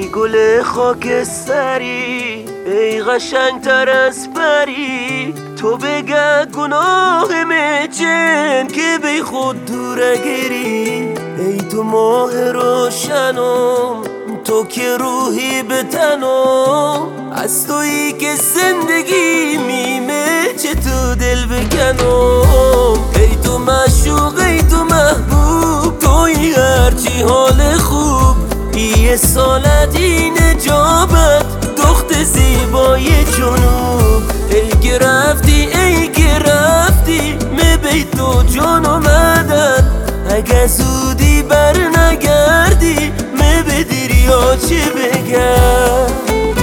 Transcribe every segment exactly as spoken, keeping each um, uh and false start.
گل خاکستری، ای قشنگتر از پری، تو بگه گناهم چن که بی خود دوره گیری. ای تو ماه روشنم، تو که روحی به تنم، از تویی که زندگی میمه چه تو دل بکنم. ای تو معشوق، ای تو محبوب، توی هرچی حال خوب، یه سالتی نجابت دخت زیبای جنوب. ای که رفتی، ای که رفتی، می بی تو جان اومدن، اگه زودی بر نگردی می به دریا چه بگم.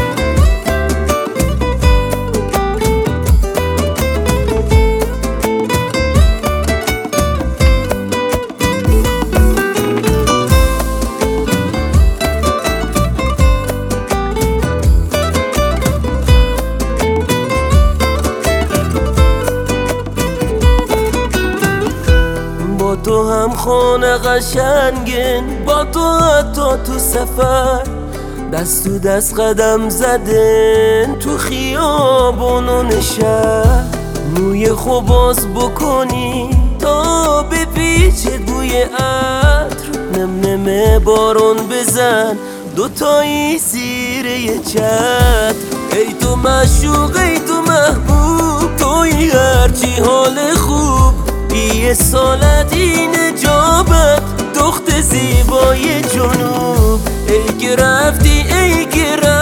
با تو هم خانه قشنگن، با تو حتی تو سفر، دست تو دست قدم زدن تو خیابون و نشر. موی خوب باز بکنی تا بپیچه بوی عطر، نم نم بارون بزن دوتایی زیر یه چتر. ای تو معشوق، ای تو محبوب، توی هرچی حال خوب، یه سالتی نجابت دخت زیبای جنوب. ای که رفتی، ای که رفتی